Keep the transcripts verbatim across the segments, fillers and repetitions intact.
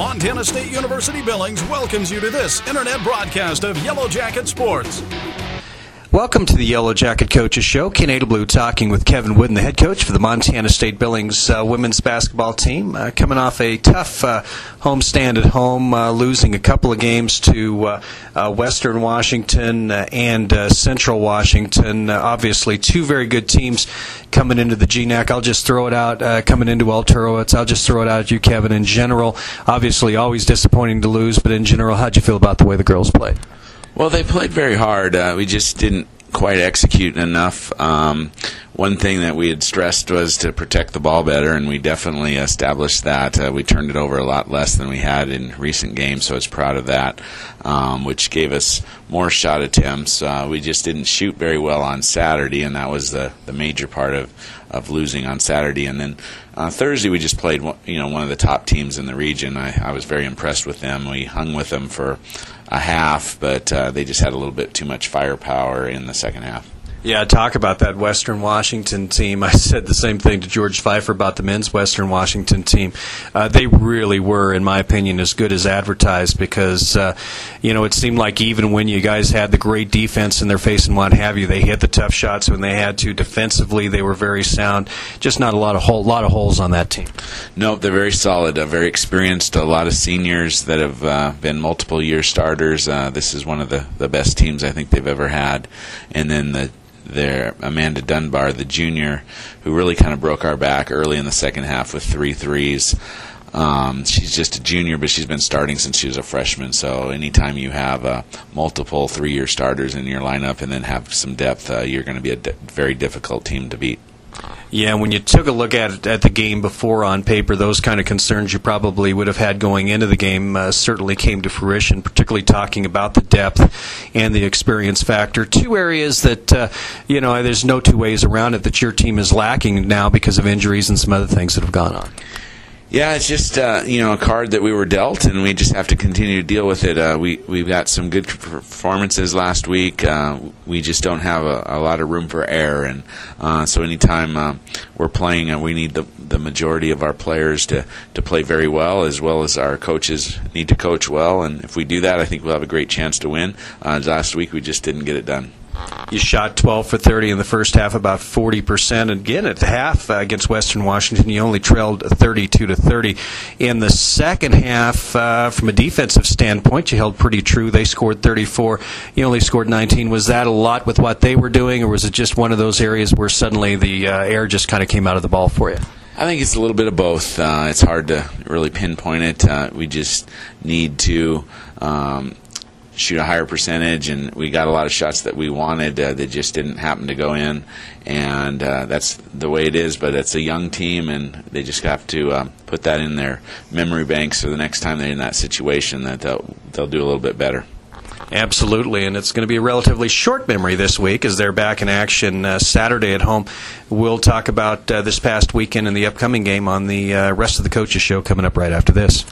Montana State University Billings welcomes you to this internet broadcast of Yellow Jacket Sports. Welcome to the Yellow Jacket Coaches Show. Ken Adelblue talking with Kevin Wooden, the head coach for the Montana State Billings uh, women's basketball team, uh, coming off a tough uh, homestand at home, uh, losing a couple of games to uh, uh, Western Washington uh, and uh, Central Washington. Uh, obviously, two very good teams coming into the G N A C. I'll just throw it out, uh, coming into Alterowitz. I'll just throw it out at you, Kevin. In general, obviously, always disappointing to lose, but in general, how'd you feel about the way the girls played? Well, they played very hard. Uh, we just didn't quite execute enough. Um, one thing that we had stressed was to protect the ball better, and we definitely established that. Uh, we turned it over a lot less than we had in recent games, so I was proud of that, um, which gave us more shot attempts. Uh, we just didn't shoot very well on Saturday, and that was the, the major part of, of losing on Saturday. And then uh, Thursday we just played you know one of the top teams in the region. I, I was very impressed with them. We hung with them for a half, but uh, they just had a little bit too much firepower in the second half. Yeah, talk about that Western Washington team. I said the same thing to George Pfeiffer about the men's Western Washington team. Uh, they really were, in my opinion, as good as advertised because, uh, you know, it seemed like even when you guys had the great defense in their face and what have you, they hit the tough shots when they had to. Defensively, they were very sound. Just not a lot of hole, lot of holes on that team. No, they're very solid, uh, very experienced. A lot of seniors that have uh, been multiple-year starters. Uh, this is one of the, the best teams I think they've ever had. And then the There, Amanda Dunbar, the junior, who really kind of broke our back early in the second half with three threes. Um, she's just a junior, but she's been starting since she was a freshman. So anytime you have uh, multiple three-year starters in your lineup and then have some depth, uh, you're going to be a di- very difficult team to beat. Yeah, when you took a look at it, at the game before on paper, those kind of concerns you probably would have had going into the game uh, certainly came to fruition, particularly talking about the depth and the experience factor. Two areas that, uh, you know, there's no two ways around it that your team is lacking now because of injuries and some other things that have gone on. Yeah, it's just uh, you know a card that we were dealt, and we just have to continue to deal with it. Uh, we we've got some good performances last week. Uh, we just don't have a, a lot of room for error, and uh, so anytime uh, we're playing, uh, we need the the majority of our players to to play very well, as well as our coaches need to coach well. And if we do that, I think we'll have a great chance to win. Uh, last week we just didn't get it done. You shot twelve for thirty in the first half, about forty percent. Again, at the half uh, against Western Washington, you only trailed thirty-two to thirty. In the second half, uh, from a defensive standpoint, you held pretty true. They scored thirty-four. You only scored nineteen. Was that a lot with what they were doing, or was it just one of those areas where suddenly the uh, air just kind of came out of the ball for you? I think it's a little bit of both. Uh, it's hard to really pinpoint it. Uh, we just need to Um, shoot a higher percentage, and we got a lot of shots that we wanted uh, that just didn't happen to go in, and uh, that's the way it is. But it's a young team, and they just have to uh, put that in their memory banks so the next time they're in that situation that they'll, they'll do a little bit better. Absolutely, and it's going to be a relatively short memory this week as they're back in action uh, Saturday at home. We'll talk about uh, this past weekend and the upcoming game on the uh, rest of the Coaches Show coming up right after this.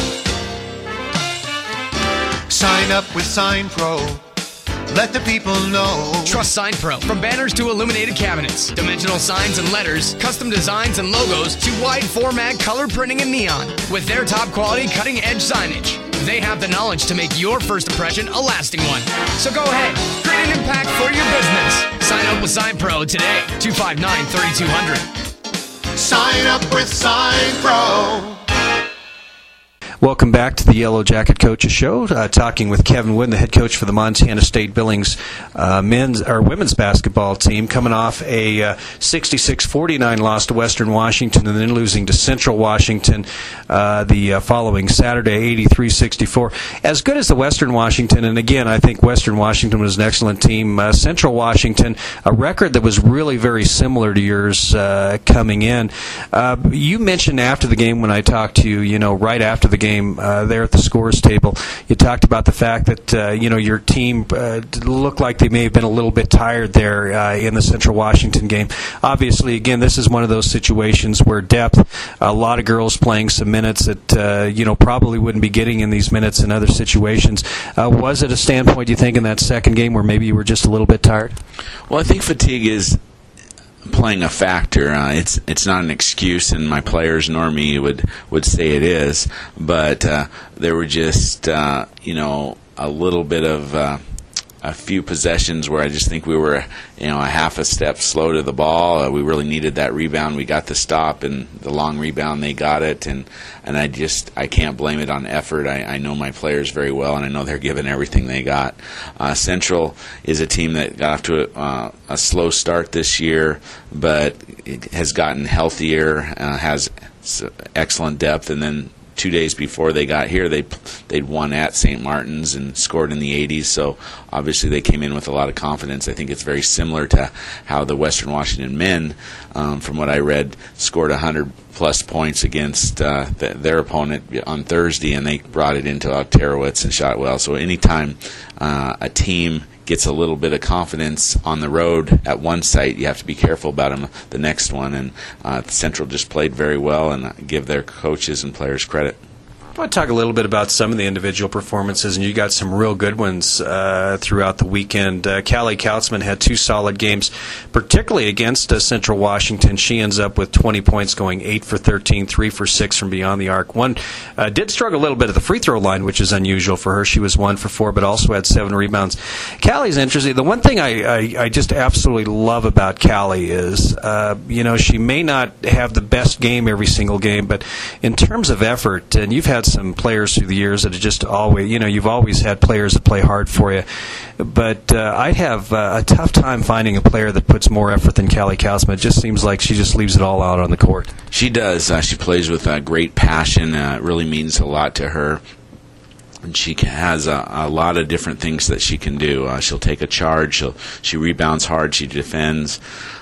Sign up with SignPro. Let the people know. Trust SignPro. From banners to illuminated cabinets, dimensional signs and letters, custom designs and logos, to wide format color printing and neon. With their top quality cutting edge signage, they have the knowledge to make your first impression a lasting one. So go ahead, create an impact for your business. Sign up with SignPro today. two five nine, three two zero zero. Sign up with SignPro. Welcome back to the Yellow Jacket Coaches Show. Uh, talking with Kevin Wood, the head coach for the Montana State Billings uh, men's or women's basketball team, coming off a uh, sixty-six forty-nine loss to Western Washington, and then losing to Central Washington uh, the uh, following Saturday, eighty-three sixty-four. As good as the Western Washington, and again, I think Western Washington was an excellent team. Uh, Central Washington, a record that was really very similar to yours uh, coming in. Uh, you mentioned after the game when I talked to you, you know, right after the game. Game uh, there at the scores table, you talked about the fact that uh, you know your team uh, looked like they may have been a little bit tired there uh, in the Central Washington game. Obviously, again, this is one of those situations where depth, a lot of girls playing some minutes that uh, you know probably wouldn't be getting in these minutes in other situations. Uh, was it a standpoint, you think, in that second game where maybe you were just a little bit tired? Well, I think fatigue is playing a factor. Uh, it's it's not an excuse, and my players nor me would would say it is. But uh, there were just uh, you know a little bit of uh, a few possessions where I just think we were you know a half a step slow to the ball. Uh, we really needed that rebound. We got the stop and the long rebound. They got it, and and I just I can't blame it on effort. I, I know my players very well, and I know they're giving everything they got. Uh, Central is a team that got off to a, uh, a slow start this year, but it has gotten healthier, uh, has excellent depth, and then two days before they got here, they they'd won at Saint Martin's and scored in the eighties. So obviously they came in with a lot of confidence. I think it's very similar to how the Western Washington men, um, from what I read, scored one hundred plus points against uh, th- their opponent on Thursday, and they brought it into Octerowitz and shot well. So anytime uh, a team gets a little bit of confidence on the road at one site, you have to be careful about them the next one. And uh, Central just played very well, and give their coaches and players credit. I want to talk a little bit about some of the individual performances, and you got some real good ones uh, throughout the weekend. Uh, Callie Kautzman had two solid games, particularly against uh, Central Washington. She ends up with twenty points, going eight for thirteen, three for six from beyond the arc. One uh, did struggle a little bit at the free throw line, which is unusual for her. She was one for four, but also had seven rebounds. Callie's interesting. The one thing I, I, I just absolutely love about Callie is, uh, you know, she may not have the best game every single game, but in terms of effort, and you've had some players through the years that are just always, you know, you've always had players that play hard for you. But uh, I have uh, a tough time finding a player that puts more effort than Callie Kautzman. It just seems like she just leaves it all out on the court. She does. Uh, she plays with uh, great passion. Uh, it really means a lot to her. And she has a, a lot of different things that she can do. Uh, she'll take a charge. She'll, she rebounds hard. She defends.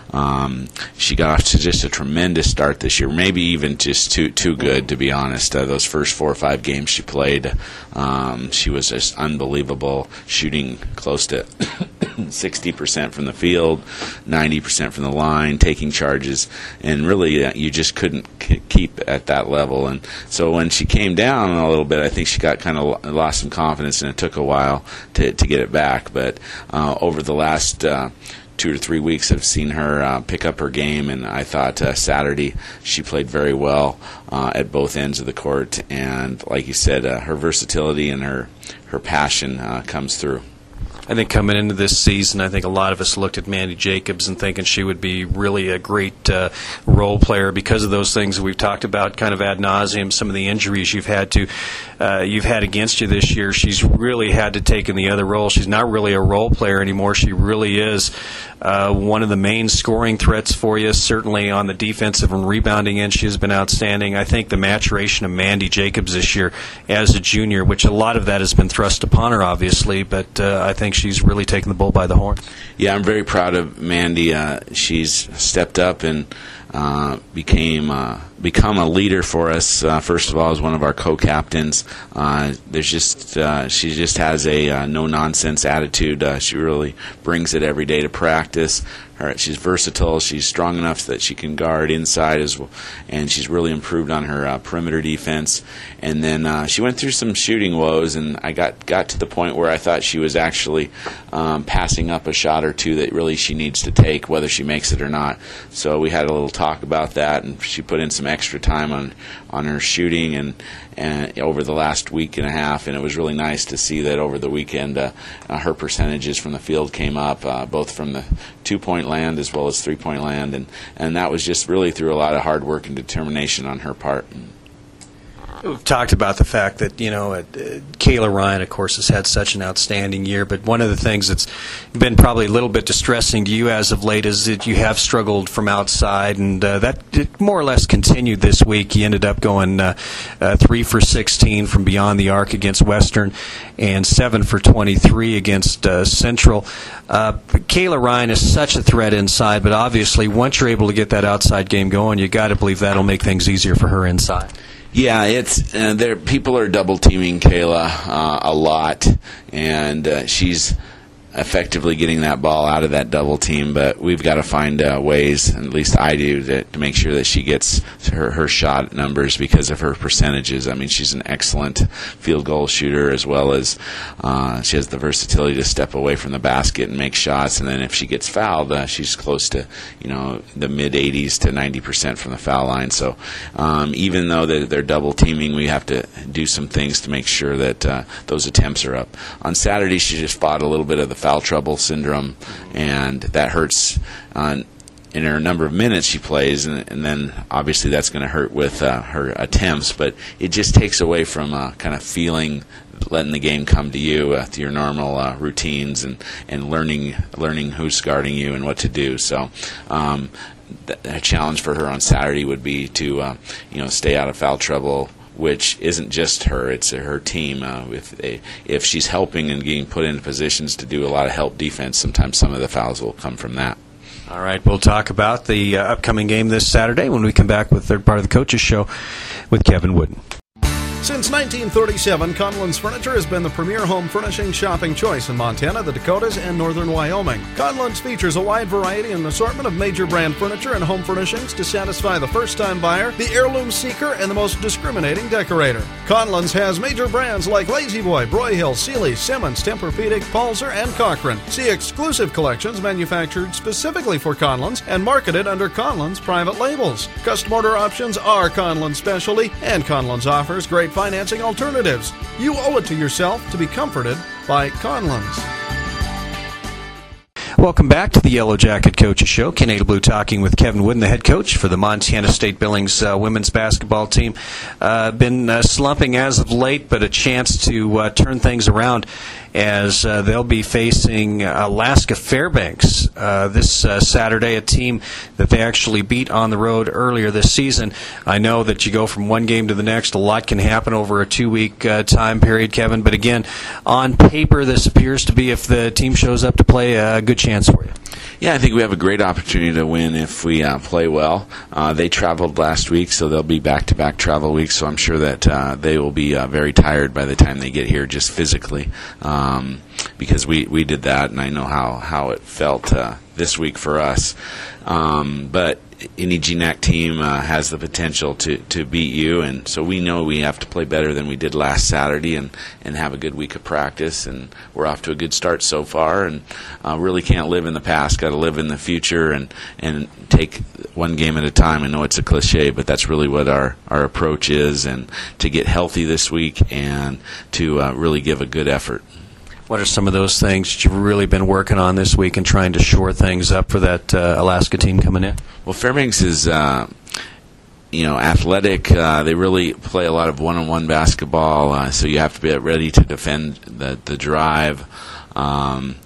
Um, she got off to just a tremendous start this year, maybe even just too too good, to be honest. Uh, those first four or five games she played, um, she was just unbelievable, shooting close to sixty percent from the field, ninety percent from the line, taking charges, and really uh, you just couldn't k- keep at that level. And so when she came down a little bit, I think she got kind of lost some confidence, and it took a while to, to get it back. But uh, over the last uh, two or three weeks, I've seen her uh, pick up her game, and I thought uh, Saturday she played very well uh, at both ends of the court. And like you said, uh, her versatility and her, her passion uh, comes through. I think coming into this season, I think a lot of us looked at Mandy Jacobs and thinking she would be really a great uh, role player because of those things that we've talked about kind of ad nauseum, some of the injuries you've had to uh, you've had against you this year. She's really had to take in the other role. She's not really a role player anymore. She really is uh, one of the main scoring threats for you, certainly on the defensive and rebounding end. She has been outstanding. I think the maturation of Mandy Jacobs this year as a junior, which a lot of that has been thrust upon her, obviously, but uh, I think she's really taken the bull by the horn. Yeah, I'm very proud of Mandy. Uh, she's stepped up and uh, became uh, become a leader for us. Uh, first of all, as one of our co-captains, uh, there's just uh, she just has a uh, no nonsense attitude. Uh, she really brings it every day to practice. Her, she's versatile. She's strong enough that she can guard inside as well, and she's really improved on her uh, perimeter defense. And then uh, she went through some shooting woes, and I got got to the point where I thought she was actually um, passing up a shot or two that really she needs to take, whether she makes it or not. So we had a little talk about that, and she put in some extra time on on her shooting and and over the last week and a half, and it was really nice to see that over the weekend uh, uh, her percentages from the field came up, uh, both from the two-point land as well as three-point land, and, and that was just really through a lot of hard work and determination on her part. We've talked about the fact that, you know, uh, Kayla Ryan, of course, has had such an outstanding year, but one of the things that's been probably a little bit distressing to you as of late is that you have struggled from outside, and uh, that it more or less continued this week. You ended up going uh, uh, three for sixteen from beyond the arc against Western and seven for twenty-three against uh, Central. Uh, Kayla Ryan is such a threat inside, but obviously once you're able to get that outside game going, you got to believe that'll make things easier for her inside. Yeah, it's uh, there. People are double teaming Kayla uh, a lot, and uh, she's effectively getting that ball out of that double team, but we've got to find uh, ways, at least I do, to, to make sure that she gets her, her shot numbers because of her percentages. I mean, she's an excellent field goal shooter, as well as uh, she has the versatility to step away from the basket and make shots, and then if she gets fouled, uh, she's close to, you know, the mid eighties to ninety percent from the foul line. So um, even though they're, they're double teaming, we have to do some things to make sure that uh, those attempts are up. On Saturday, she just fought a little bit of the foul trouble syndrome, and that hurts uh, in her number of minutes she plays, and, and then obviously that's going to hurt with uh, her attempts, but it just takes away from uh, kind of feeling, letting the game come to you, uh, to your normal uh, routines, and, and learning learning who's guarding you and what to do. So um, th- a challenge for her on Saturday would be to uh, you know stay out of foul trouble, which isn't just her, it's her team. Uh, if they, if she's helping and getting put into positions to do a lot of help defense, sometimes some of the fouls will come from that. All right, we'll talk about the uh, upcoming game this Saturday when we come back with third part of the Coaches Show with Kevin Wooden. Since nineteen thirty-seven, Conlon's Furniture has been the premier home furnishing shopping choice in Montana, the Dakotas, and northern Wyoming. Conlon's features a wide variety and assortment of major brand furniture and home furnishings to satisfy the first-time buyer, the heirloom seeker, and the most discriminating decorator. Conlon's has major brands like Lazy Boy, Broyhill, Sealy, Simmons, Tempur-Pedic, Pulsar, and Cochrane. See exclusive collections manufactured specifically for Conlon's and marketed under Conlon's private labels. Custom order options are Conlon's specialty, and Conlon's offers great financing alternatives. You owe it to yourself to be comforted by Conlon's. Welcome back to the Yellow Jacket Coaches Show. Ken Adelblue talking with Kevin Wooden, the head coach for the Montana State Billings uh, women's basketball team. Uh, been uh, slumping as of late, but a chance to uh, turn things around as uh, they'll be facing Alaska Fairbanks uh, this uh, Saturday, a team that they actually beat on the road earlier this season. I know that you go from one game to the next. A lot can happen over a two-week uh, time period, Kevin. But again, on paper, this appears to be, if the team shows up to play, a good chance for you. Yeah, I think we have a great opportunity to win if we uh, play well. Uh, they traveled last week, so they'll be back-to-back travel weeks, so I'm sure that uh, they will be uh, very tired by the time they get here, just physically, um, because we, we did that, and I know how, how it felt uh, this week for us. Um, but any G NAC team uh, has the potential to, to beat you, and so we know we have to play better than we did last Saturday and, and have a good week of practice, and we're off to a good start so far, and uh, really can't live in the past, got to live in the future and, and take one game at a time. I know it's a cliche, but that's really what our, our approach is, and to get healthy this week and to uh, really give a good effort. What are some of those things that you've really been working on this week and trying to shore things up for that uh, Alaska team coming in? Well, Fairbanks is, uh, you know, athletic. Uh, they really play a lot of one-on-one basketball, uh, so you have to be ready to defend the, the drive um,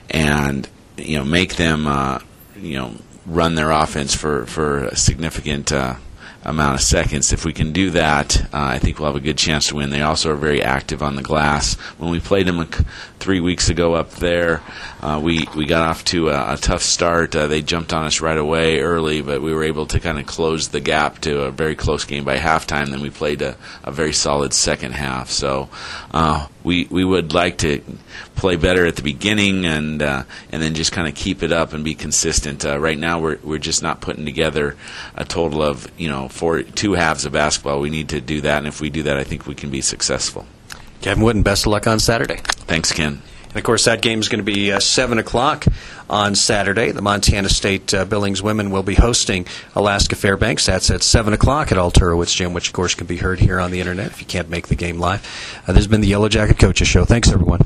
and, you know, make them, uh, you know, run their offense for, for a significant uh amount of seconds. If we can do that, uh, I think we'll have a good chance to win. They also are very active on the glass. When we played them a, three weeks ago up there, uh, we, we got off to a, a tough start. Uh, they jumped on us right away early, but we were able to kind of close the gap to a very close game by halftime. Then we played a, a very solid second half. So uh, we we would like to play better at the beginning and uh, and then just kind of keep it up and be consistent. Uh, right now we're we're just not putting together a total of, you know, four two halves of basketball. We need to do that, and if we do that, I think we can be successful. Kevin Wooden, best of luck on Saturday. Thanks, Ken. And, of course, that game is going to be uh, seven o'clock on Saturday. The Montana State uh, Billings women will be hosting Alaska Fairbanks. That's at seven o'clock at Alturowitz Gym, which, of course, can be heard here on the Internet if you can't make the game live. Uh, this has been the Yellow Jacket Coaches Show. Thanks, everyone.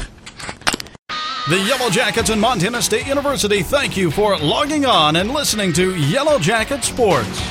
The Yellow Jackets and Montana State University thank you for logging on and listening to Yellow Jacket Sports.